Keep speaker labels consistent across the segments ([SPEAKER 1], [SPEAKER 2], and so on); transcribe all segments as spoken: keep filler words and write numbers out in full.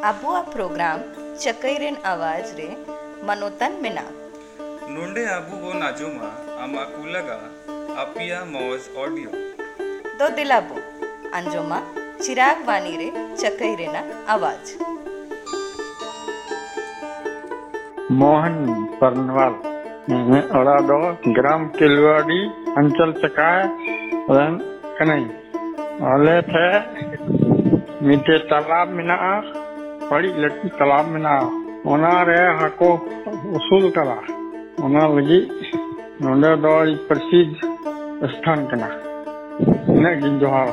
[SPEAKER 1] आबुआ programme चकईरेन आवाज रे मनोतन मेना
[SPEAKER 2] नोंडे आबू बो नाजुमा आमा कुलगा आपिया मौज ऑडियो
[SPEAKER 1] दो दिलाबो अंजुमा चिराग वानी रे चकईरेना आवाज
[SPEAKER 3] मोहन परनवाल अड़ा दो ग्राम किलवाड़ी अंचल चकाय रन कनई अले थे मीठे तालाब मिना बड़ी लड़की तालाब मिना ओना रे हाको उसूल करा ओना लगी नोंडे दो प्रसिद्ध स्थान कना ने गिन जोहार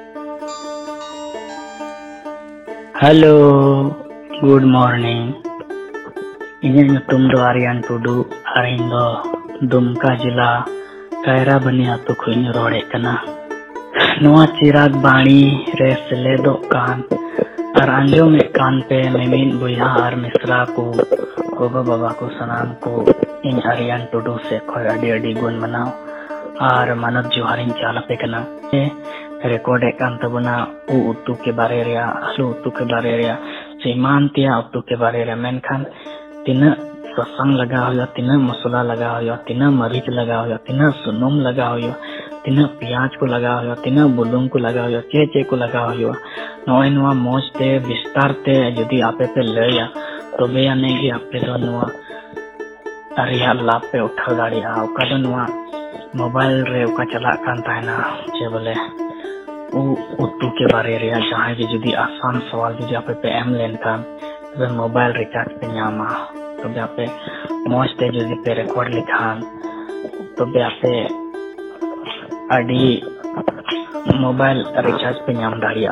[SPEAKER 4] हेलो गुड मॉर्निंग इन्हें ᱧᱩᱛᱩᱢ ᱫᱚ आर्यन टुडू और इन दो दुमका जिला कायरा बनी आतु खुइन रोड़े कना नोआ चिराग बाणी रे सेलेदो कान और अंजो में कान पे मेमिन बुया और मिश्रा को गोगो बाबा को सनाम को इन आर्यन टुडू से खोय अडी अडी गुण मनाओ और मानव जोहारिन चाला पे कना रिकॉर्ड कान तबना उ उतु के बारे रे आलू उतु के बारे रे सीमान तिया उतु के बारे रे मेनखान तीना ससंग लगा हुआ तीना मसाला लगा हुआ तीना मरीच लगा हुआ तीना सुनुम लगा हुआ तीना प्याज को लगा हुआ तीना बुलुंग को लगा हुआ चे चे को लगा हुआ नोए नोआ मोज ते विस्तार ते यदि आपे पे लया तो बे आने की आपे तो नोआ अरिया लाभ पे उठा गाड़ी आ ओका तो नोआ मोबाइल रे ओका चला कान ताना चे बोले उ उतु के बारे रे जहां की यदि आसान सवाल यदि आपे पे एम लेन कान तो मोबाइल रिचार्ज पे नामा तो बे आपे मोज ते यदि पे रिकॉर्ड लिखान तो बे आपे अडी मोबाइल रिचार्ज पे नाम दाड़िया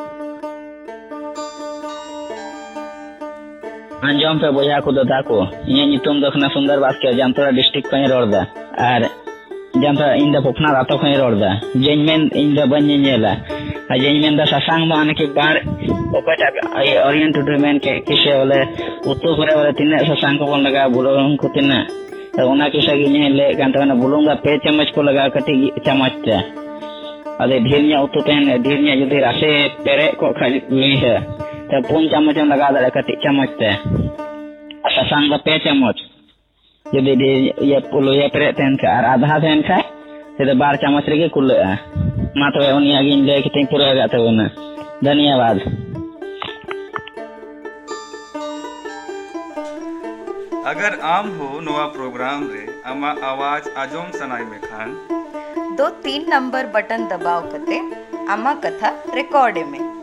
[SPEAKER 4] अंजम पे बोया को दादा को ये नितुम दखना सुंदर बात के जामतरा डिस्ट्रिक्ट पे रोडदा और जामतरा इंदा पपना रातो पे रोडदा जेनमेन इंदा बन्नेला आ जेनमेन दा ससांग मा के बार ओकटा आई ओरिएंट टू मेन के किसे वाले उतो करे वाले तिने ससांग को लगा बुलुंग को तिने तो ओना किसा गिने ले गांतना बुलुंग पे चम्मच को लगा कटी चम्मच ते अदे ढेरनिया उतो तेन ढेरनिया यदि रासे पेरे को खाली ली है तो पुन चम्मच लगा दे कटी चम्मच ते ससांग पे चम्मच यदि ये पुलो ये पेरे तेन का आधा तेन का ते बार चम्मच रे कुल मा तो उनिया गिन ले कि पूरा गाते होना धन्यवाद
[SPEAKER 2] अगर आम हो नोआ प्रोग्राम रे आमा आवाज आजोम सनाई में खान
[SPEAKER 1] दो तीन नंबर बटन दबाव कते आमा कथा रिकॉर्ड में